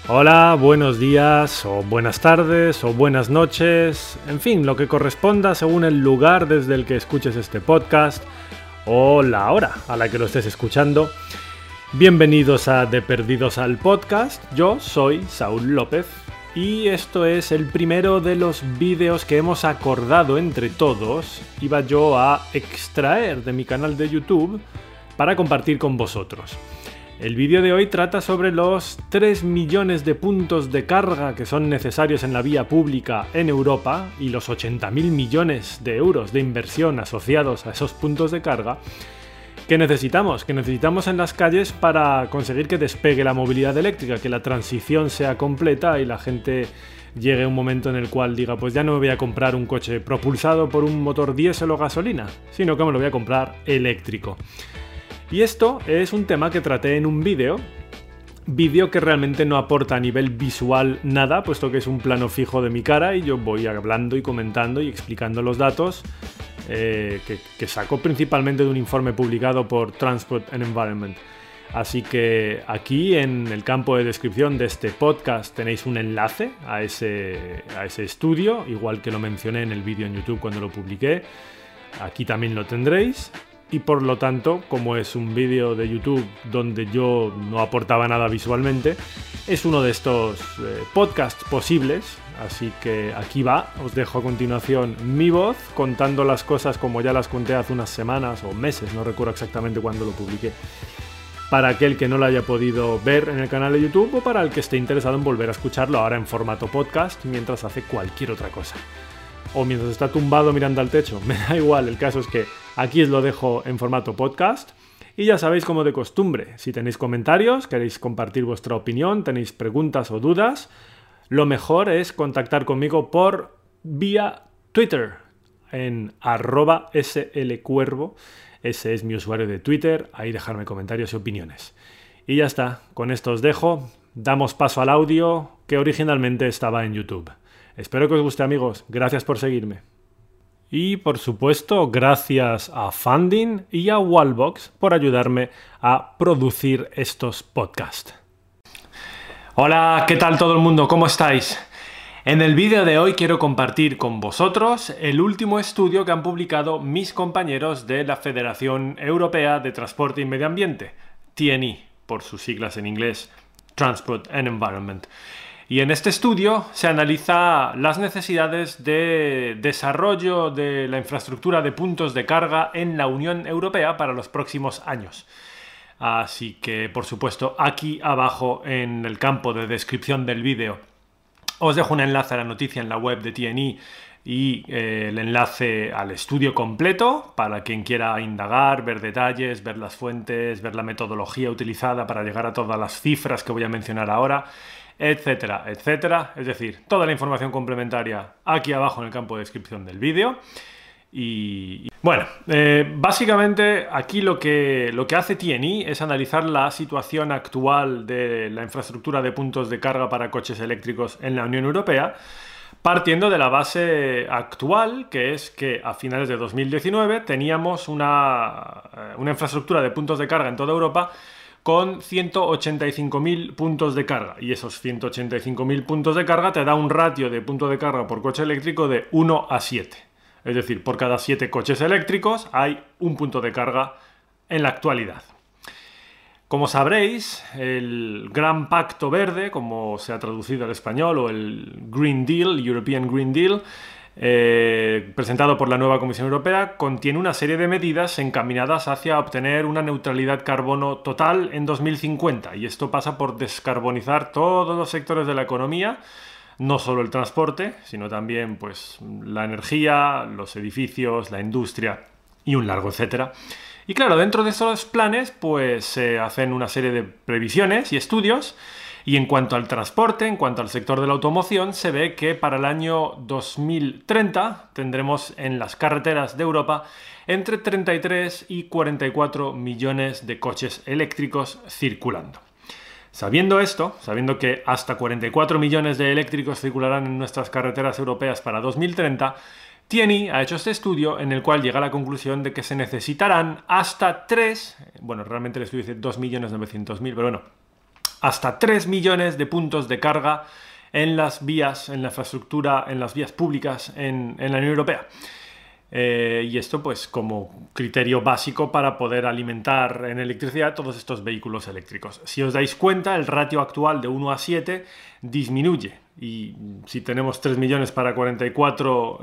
Hola, buenos días, o buenas tardes, o buenas noches, en fin, lo que corresponda según el lugar desde el que escuches este podcast, o la hora a la que lo estés escuchando. Bienvenidos a De Perdidos al Podcast, yo soy Saúl López, y esto es el primero de los vídeos que hemos acordado entre todos, iba yo a extraer de mi canal de YouTube para compartir con vosotros. El vídeo de hoy trata sobre los 3 millones de puntos de carga que son necesarios en la vía pública en Europa y los 80.000 millones de euros de inversión asociados a esos puntos de carga que necesitamos en las calles para conseguir que despegue la movilidad eléctrica, que la transición sea completa y la gente llegue a un momento en el cual diga, pues ya no me voy a comprar un coche propulsado por un motor diésel o gasolina, sino que me lo voy a comprar eléctrico. Y esto es un tema que traté en un vídeo que realmente no aporta a nivel visual nada, puesto que es un plano fijo de mi cara y yo voy hablando y comentando y explicando los datos que saco principalmente de un informe publicado por Transport and Environment. Así que aquí en el campo de descripción de este podcast tenéis un enlace a ese estudio, igual que lo mencioné en el vídeo en YouTube cuando lo publiqué. Aquí también lo tendréis. Y por lo tanto, como es un vídeo de YouTube donde yo no aportaba nada visualmente, es uno de estos podcasts posibles. Así que aquí va, os dejo a continuación mi voz contando las cosas como ya las conté hace unas semanas o meses, no recuerdo exactamente cuándo lo publiqué. Para aquel que no lo haya podido ver en el canal de YouTube o para el que esté interesado en volver a escucharlo ahora en formato podcast mientras hace cualquier otra cosa. O mientras está tumbado mirando al techo, me da igual, el caso es que aquí os lo dejo en formato podcast y ya sabéis, como de costumbre, si tenéis comentarios, queréis compartir vuestra opinión, tenéis preguntas o dudas, lo mejor es contactar conmigo por vía Twitter en @slcuervo, ese es mi usuario de Twitter, ahí dejarme comentarios y opiniones. Y ya está, con esto os dejo, damos paso al audio que originalmente estaba en YouTube. Espero que os guste, amigos. Gracias por seguirme. Y, por supuesto, gracias a Funding y a Wallbox por ayudarme a producir estos podcasts. Hola, ¿qué tal todo el mundo? ¿Cómo estáis? En el vídeo de hoy quiero compartir con vosotros el último estudio que han publicado mis compañeros de la Federación Europea de Transporte y Medio Ambiente, TNE, por sus siglas en inglés, Transport and Environment. Y en este estudio se analiza las necesidades de desarrollo de la infraestructura de puntos de carga en la Unión Europea para los próximos años. Así que, por supuesto, aquí abajo en el campo de descripción del vídeo os dejo un enlace a la noticia en la web de TNE y el enlace al estudio completo para quien quiera indagar, ver detalles, ver las fuentes, ver la metodología utilizada para llegar a todas las cifras que voy a mencionar ahora, etcétera, etcétera. Es decir, toda la información complementaria aquí abajo en el campo de descripción del vídeo. Y bueno, básicamente aquí lo que hace TNE es analizar la situación actual de la infraestructura de puntos de carga para coches eléctricos en la Unión Europea, partiendo de la base actual, que es que a finales de 2019 teníamos una infraestructura de puntos de carga en toda Europa con 185.000 puntos de carga. Y esos 185.000 puntos de carga te da un ratio de punto de carga por coche eléctrico de 1 a 7. Es decir, por cada 7 coches eléctricos hay un punto de carga en la actualidad. Como sabréis, el Gran Pacto Verde, como se ha traducido al español, o el Green Deal, European Green Deal, presentado por la nueva Comisión Europea, contiene una serie de medidas encaminadas hacia obtener una neutralidad carbono total en 2050. Y esto pasa por descarbonizar todos los sectores de la economía, no solo el transporte, sino también pues, la energía, los edificios, la industria y un largo etcétera. Y claro, dentro de esos planes pues se hacen una serie de previsiones y estudios. Y en cuanto al transporte, en cuanto al sector de la automoción, se ve que para el año 2030 tendremos en las carreteras de Europa entre 33 y 44 millones de coches eléctricos circulando. Sabiendo esto, sabiendo que hasta 44 millones de eléctricos circularán en nuestras carreteras europeas para 2030, TNE ha hecho este estudio en el cual llega a la conclusión de que se necesitarán hasta 3, bueno, realmente el estudio dice 2.900.000, pero bueno, hasta 3 millones de puntos de carga en las vías, en la infraestructura, en las vías públicas en la Unión Europea. Y esto pues como criterio básico para poder alimentar en electricidad todos estos vehículos eléctricos. Si os dais cuenta, el ratio actual de 1 a 7 disminuye, y si tenemos 3 millones para 44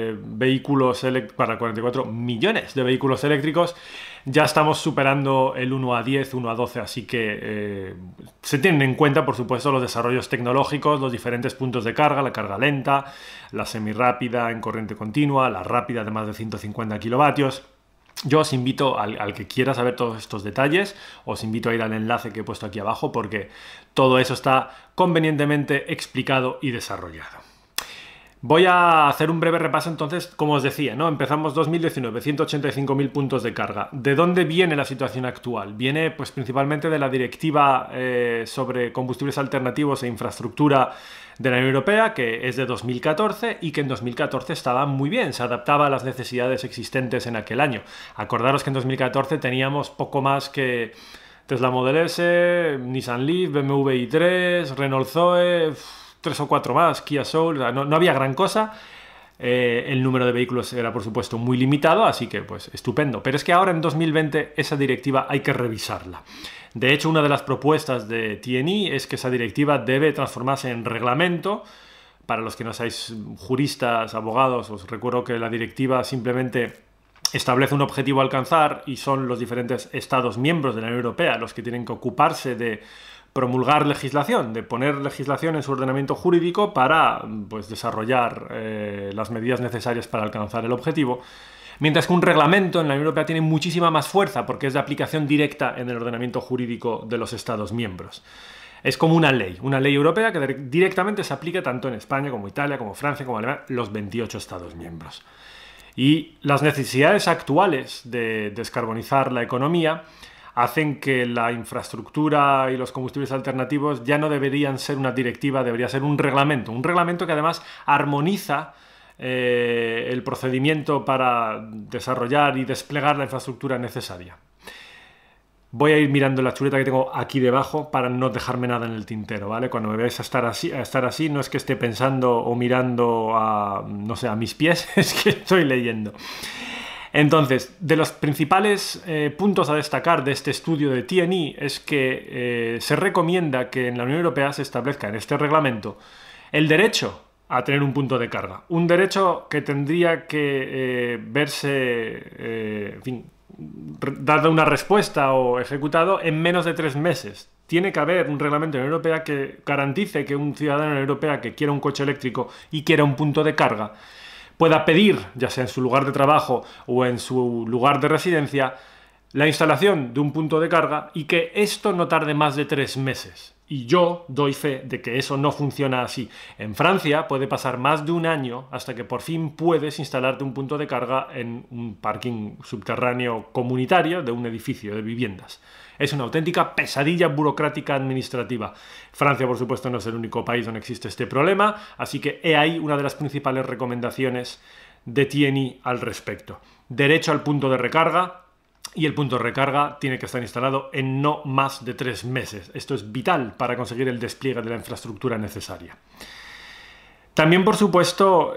para 44 millones de vehículos eléctricos, ya estamos superando el 1 a 10, 1 a 12, así que se tienen en cuenta, por supuesto, los desarrollos tecnológicos, los diferentes puntos de carga, la carga lenta, la semirrápida en corriente continua, la rápida de más de 150 kilovatios. Yo os invito, al que quiera saber todos estos detalles, os invito a ir al enlace que he puesto aquí abajo, porque todo eso está convenientemente explicado y desarrollado. Voy a hacer un breve repaso entonces, como os decía, ¿no? Empezamos 2019, 185.000 puntos de carga. ¿De dónde viene la situación actual? Viene pues principalmente de la directiva sobre combustibles alternativos e infraestructura de la Unión Europea, que es de 2014 y que en 2014 estaba muy bien, se adaptaba a las necesidades existentes en aquel año. Acordaros que en 2014 teníamos poco más que Tesla Model S, Nissan Leaf, BMW i3, Renault Zoe, 3 o 4 más, Kia Soul, no había gran cosa. El número de vehículos era, por supuesto, muy limitado, así que, pues, estupendo. Pero es que ahora, en 2020, esa directiva hay que revisarla. De hecho, una de las propuestas de TNI es que esa directiva debe transformarse en reglamento. Para los que no seáis juristas, abogados, os recuerdo que la directiva simplemente establece un objetivo a alcanzar y son los diferentes Estados miembros de la Unión Europea los que tienen que ocuparse de promulgar legislación, de poner legislación en su ordenamiento jurídico para pues, desarrollar las medidas necesarias para alcanzar el objetivo, mientras que un reglamento en la Unión Europea tiene muchísima más fuerza porque es de aplicación directa en el ordenamiento jurídico de los Estados miembros. Es como una ley europea que directamente se aplica tanto en España como Italia, como Francia, como Alemania, los 28 Estados miembros. Y las necesidades actuales de descarbonizar la economía hacen que la infraestructura y los combustibles alternativos ya no deberían ser una directiva, debería ser un reglamento que además armoniza el procedimiento para desarrollar y desplegar la infraestructura necesaria. Voy a ir mirando la chuleta que tengo aquí debajo para no dejarme nada en el tintero, ¿vale? Cuando me veáis a estar así, no es que esté pensando o mirando a, no sé, a mis pies, es que estoy leyendo. Entonces, de los principales puntos a destacar de este estudio de TNI es que se recomienda que en la Unión Europea se establezca en este reglamento el derecho a tener un punto de carga. Un derecho que tendría que verse, en fin, dado una respuesta o ejecutado en menos de 3 meses. Tiene que haber un reglamento en la Unión Europea que garantice que un ciudadano en la Unión Europea que quiera un coche eléctrico y quiera un punto de carga pueda pedir, ya sea en su lugar de trabajo o en su lugar de residencia, la instalación de un punto de carga y que esto no tarde más de 3 meses. Y yo doy fe de que eso no funciona así. En Francia puede pasar más de un año hasta que por fin puedes instalarte un punto de carga en un parking subterráneo comunitario de un edificio de viviendas. Es una auténtica pesadilla burocrática administrativa. Francia, por supuesto, no es el único país donde existe este problema, así que he ahí una de las principales recomendaciones de TNI al respecto. Derecho al punto de recarga, y el punto de recarga tiene que estar instalado en no más de 3 meses. Esto es vital para conseguir el despliegue de la infraestructura necesaria. También, por supuesto,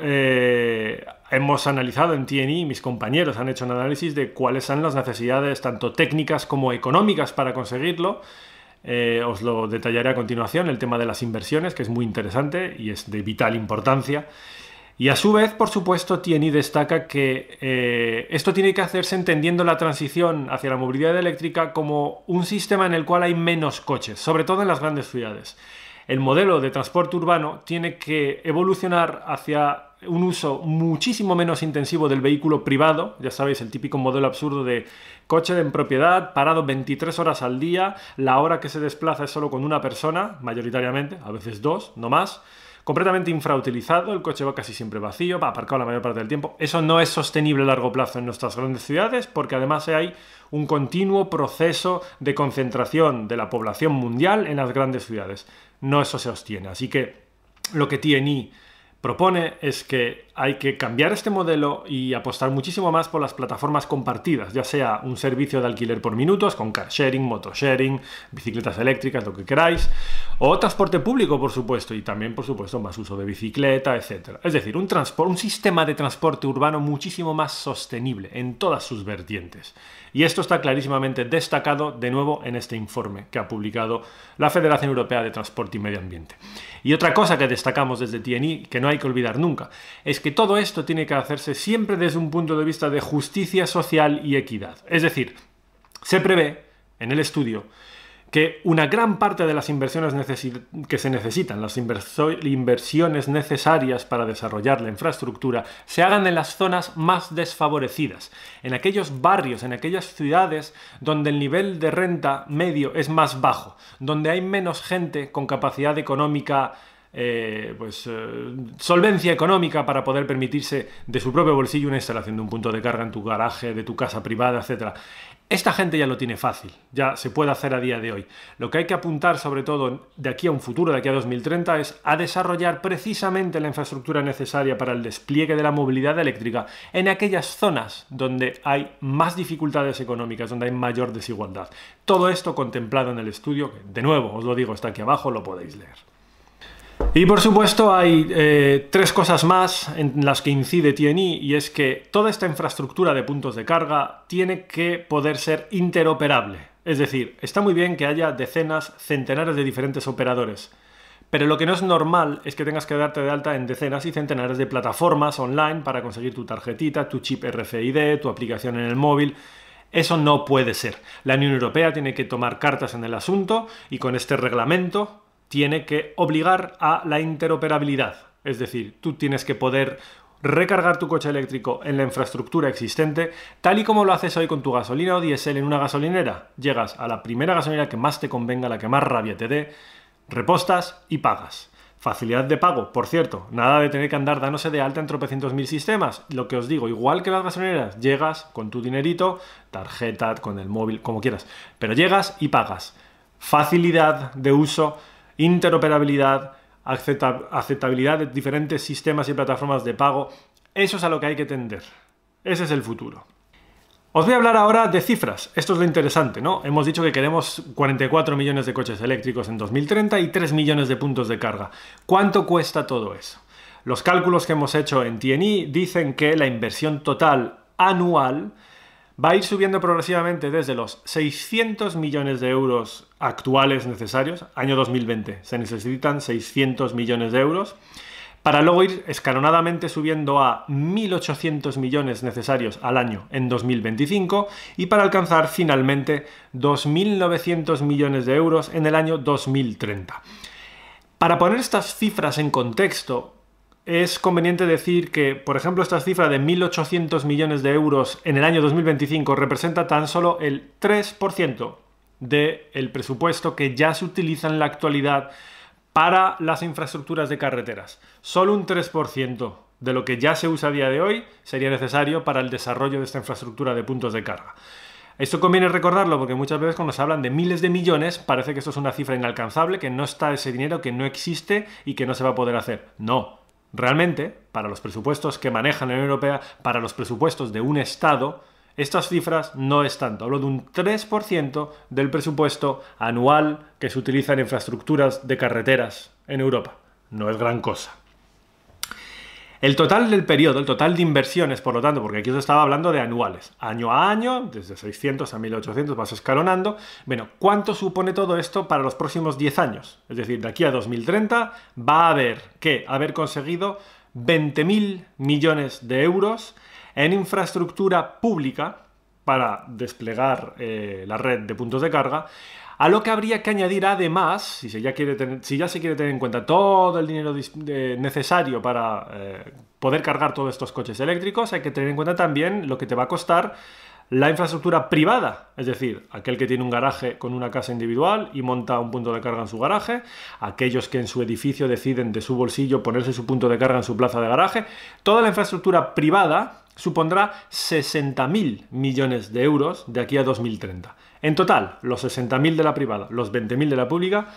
hemos analizado en TNI, mis compañeros han hecho un análisis de cuáles son las necesidades tanto técnicas como económicas para conseguirlo. Os lo detallaré a continuación, el tema de las inversiones, que es muy interesante y es de vital importancia. Y a su vez, por supuesto, TNI destaca que esto tiene que hacerse entendiendo la transición hacia la movilidad eléctrica como un sistema en el cual hay menos coches, sobre todo en las grandes ciudades. El modelo de transporte urbano tiene que evolucionar hacia un uso muchísimo menos intensivo del vehículo privado, ya sabéis, el típico modelo absurdo de coche en propiedad, parado 23 horas al día, la hora que se desplaza es solo con una persona, mayoritariamente, a veces 2, no más, completamente infrautilizado, el coche va casi siempre vacío, va aparcado la mayor parte del tiempo. Eso no es sostenible a largo plazo en nuestras grandes ciudades porque además hay un continuo proceso de concentración de la población mundial en las grandes ciudades. No eso se sostiene. Así que lo que TNI propone es que hay que cambiar este modelo y apostar muchísimo más por las plataformas compartidas, ya sea un servicio de alquiler por minutos, con car sharing, moto sharing, bicicletas eléctricas, lo que queráis, o transporte público, por supuesto, y también, por supuesto, más uso de bicicleta, etc. Es decir, un sistema de transporte urbano muchísimo más sostenible en todas sus vertientes. Y esto está clarísimamente destacado, de nuevo, en este informe que ha publicado la Federación Europea de Transporte y Medio Ambiente. Y otra cosa que destacamos desde TNI, que no hay que olvidar nunca, es que todo esto tiene que hacerse siempre desde un punto de vista de justicia social y equidad. Es decir, se prevé en el estudio que una gran parte de las inversiones que se necesitan, las inversiones necesarias para desarrollar la infraestructura, se hagan en las zonas más desfavorecidas, en aquellos barrios, en aquellas ciudades donde el nivel de renta medio es más bajo, donde hay menos gente con capacidad económica, solvencia económica para poder permitirse de su propio bolsillo una instalación de un punto de carga en tu garaje, de tu casa privada, etc. Esta gente ya lo tiene fácil, ya se puede hacer a día de hoy. Lo que hay que apuntar, sobre todo de aquí a un futuro, de aquí a 2030, es a desarrollar precisamente la infraestructura necesaria para el despliegue de la movilidad eléctrica en aquellas zonas donde hay más dificultades económicas, donde hay mayor desigualdad. Todo esto contemplado en el estudio, que de nuevo, os lo digo, está aquí abajo, lo podéis leer. Y por supuesto hay tres cosas más en las que incide TNI, y es que toda esta infraestructura de puntos de carga tiene que poder ser interoperable. Es decir, está muy bien que haya decenas, centenares de diferentes operadores, pero lo que no es normal es que tengas que darte de alta en decenas y centenares de plataformas online para conseguir tu tarjetita, tu chip RFID, tu aplicación en el móvil. Eso no puede ser. La Unión Europea tiene que tomar cartas en el asunto y con este reglamento tiene que obligar a la interoperabilidad. Es decir, tú tienes que poder recargar tu coche eléctrico en la infraestructura existente, tal y como lo haces hoy con tu gasolina o diésel en una gasolinera. Llegas a la primera gasolinera que más te convenga, la que más rabia te dé, repostas y pagas. Facilidad de pago, por cierto, nada de tener que andar dándose de alta en tropecientos mil sistemas. Lo que os digo, igual que las gasolineras, llegas con tu dinerito, tarjeta, con el móvil, como quieras, pero llegas y pagas. Facilidad de uso, interoperabilidad, aceptabilidad de diferentes sistemas y plataformas de pago. Eso es a lo que hay que tender. Ese es el futuro. Os voy a hablar ahora de cifras. Esto es lo interesante, ¿no? Hemos dicho que queremos 44 millones de coches eléctricos en 2030 y 3 millones de puntos de carga. ¿Cuánto cuesta todo eso? Los cálculos que hemos hecho en TNI dicen que la inversión total anual va a ir subiendo progresivamente desde los 600 millones de euros actuales necesarios, año 2020, se necesitan 600 millones de euros, para luego ir escalonadamente subiendo a 1.800 millones necesarios al año en 2025 y para alcanzar finalmente 2.900 millones de euros en el año 2030. Para poner estas cifras en contexto, es conveniente decir que, por ejemplo, esta cifra de 1.800 millones de euros en el año 2025 representa tan solo el 3% del presupuesto que ya se utiliza en la actualidad para las infraestructuras de carreteras. Solo un 3% de lo que ya se usa a día de hoy sería necesario para el desarrollo de esta infraestructura de puntos de carga. Esto conviene recordarlo porque muchas veces cuando se hablan de miles de millones parece que esto es una cifra inalcanzable, que no está ese dinero, que no existe y que no se va a poder hacer. No. Realmente, para los presupuestos que maneja la Unión Europea, para los presupuestos de un Estado, estas cifras no es tanto. Hablo de un 3% del presupuesto anual que se utiliza en infraestructuras de carreteras en Europa. No es gran cosa. El total del periodo, el total de inversiones, por lo tanto, porque aquí os estaba hablando de anuales, año a año, desde 600 a 1.800 vas escalonando. Bueno, ¿cuánto supone todo esto para los próximos 10 años? Es decir, de aquí a 2030 va a haber que haber conseguido 20.000 millones de euros en infraestructura pública para desplegar la red de puntos de carga, a lo que habría que añadir además, si ya se quiere tener en cuenta todo el dinero necesario para poder cargar todos estos coches eléctricos, hay que tener en cuenta también lo que te va a costar la infraestructura privada, es decir, aquel que tiene un garaje con una casa individual y monta un punto de carga en su garaje, aquellos que en su edificio deciden de su bolsillo ponerse su punto de carga en su plaza de garaje. Toda la infraestructura privada supondrá 60.000 millones de euros de aquí a 2030. En total, los 60.000 de la privada, los 20.000 de la pública,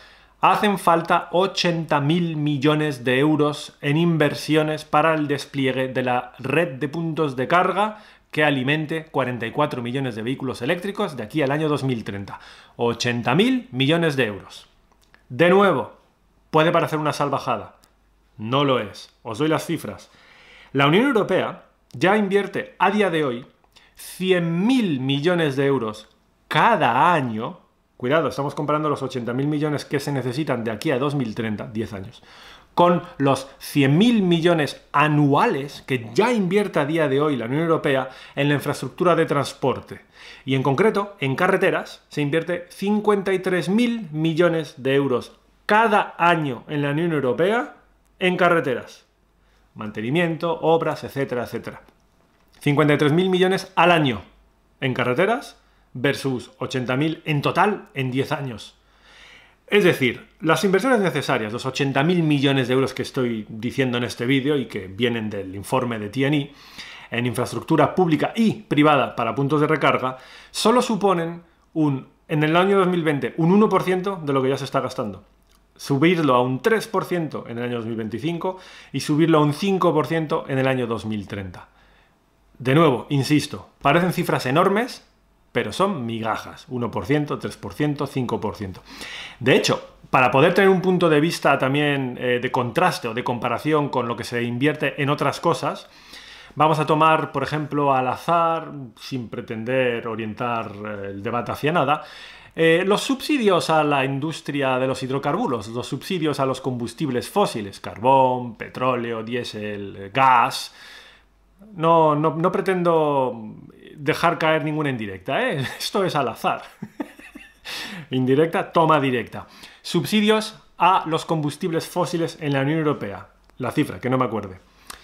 hacen falta 80.000 millones de euros en inversiones para el despliegue de la red de puntos de carga que alimente 44 millones de vehículos eléctricos de aquí al año 2030. 80.000 millones de euros. De nuevo, puede parecer una salvajada. No lo es. Os doy las cifras. La Unión Europea ya invierte a día de hoy 100.000 millones de euros cada año. Cuidado, estamos comparando los 80.000 millones que se necesitan de aquí a 2030, 10 años, con los 100.000 millones anuales que ya invierte a día de hoy la Unión Europea en la infraestructura de transporte. Y en concreto, en carreteras, se invierte 53.000 millones de euros cada año en la Unión Europea en carreteras. Mantenimiento, obras, etcétera, etcétera. 53.000 millones al año en carreteras versus 80.000 en total en 10 años. Es decir, las inversiones necesarias, los 80.000 millones de euros que estoy diciendo en este vídeo y que vienen del informe de TNI, en infraestructura pública y privada para puntos de recarga, solo suponen en el año 2020 un 1% de lo que ya se está gastando. Subirlo a un 3% en el año 2025 y subirlo a un 5% en el año 2030. De nuevo, insisto, parecen cifras enormes, pero son migajas, 1%, 3%, 5%. De hecho, para poder tener un punto de vista también de contraste o de comparación con lo que se invierte en otras cosas, vamos a tomar, por ejemplo, al azar, sin pretender orientar el debate hacia nada, los subsidios a la industria de los hidrocarburos, los subsidios a los combustibles fósiles, carbón, petróleo, diésel, gas. No pretendo dejar caer ninguna indirecta, ¿eh? Esto es al azar. Indirecta, toma directa. Subsidios a los combustibles fósiles en la Unión Europea. La cifra, que no me acuerde.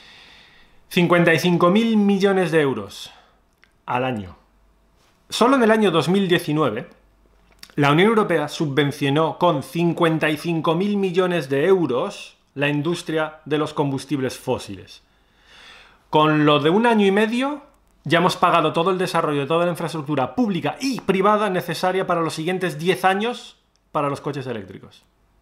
55.000 millones de euros al año. Solo en el año 2019, la Unión Europea subvencionó con 55.000 millones de euros la industria de los combustibles fósiles. Con lo de un año y medio, ya hemos pagado todo el desarrollo de toda la infraestructura pública y privada necesaria para los siguientes 10 años para los coches eléctricos.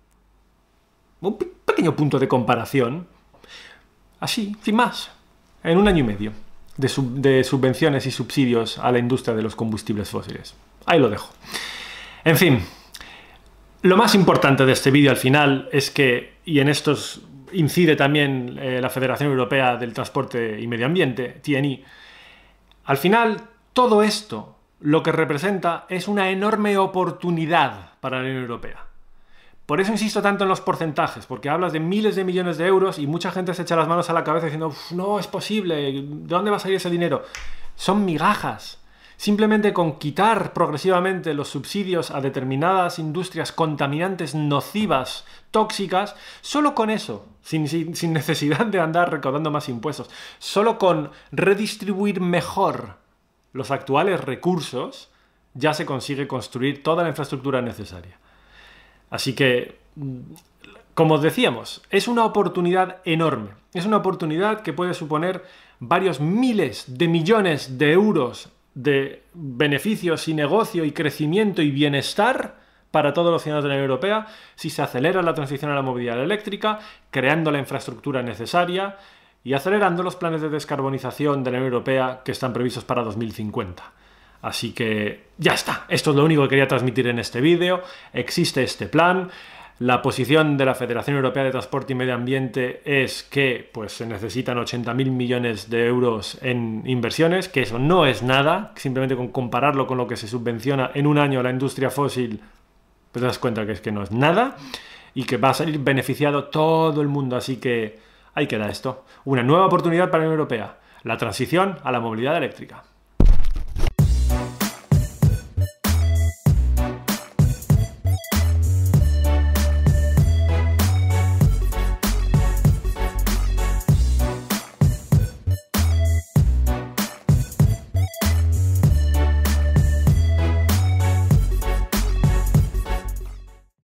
Un pequeño punto de comparación, así, sin más, en un año y medio, de subvenciones y subsidios a la industria de los combustibles fósiles. Ahí lo dejo. En fin, lo más importante de este vídeo al final es que, y en estos incide también la Federación Europea del Transporte y Medio Ambiente, TNI, al final todo esto lo que representa es una enorme oportunidad para la Unión Europea. Por eso insisto tanto en los porcentajes, porque hablas de miles de millones de euros y mucha gente se echa las manos a la cabeza diciendo no es posible, ¿de dónde va a salir ese dinero? Son migajas. Simplemente con quitar progresivamente los subsidios a determinadas industrias contaminantes, nocivas, tóxicas, solo con eso, sin necesidad de andar recaudando más impuestos, solo con redistribuir mejor los actuales recursos, ya se consigue construir toda la infraestructura necesaria. Así que, como decíamos, es una oportunidad enorme. Es una oportunidad que puede suponer varios miles de millones de euros de beneficios y negocio y crecimiento y bienestar para todos los ciudadanos de la Unión Europea si se acelera la transición a la movilidad eléctrica, creando la infraestructura necesaria y acelerando los planes de descarbonización de la Unión Europea que están previstos para 2050. Así que ya está, esto es lo único que quería transmitir en este vídeo. Existe este plan. La posición de la Federación Europea de Transporte y Medio Ambiente es que pues, se necesitan 80.000 millones de euros en inversiones, que eso no es nada, simplemente con compararlo con lo que se subvenciona en un año a la industria fósil, pues te das cuenta que es que no es nada y que va a salir beneficiado todo el mundo. Así que ahí queda esto. Una nueva oportunidad para la Unión Europea, la transición a la movilidad eléctrica.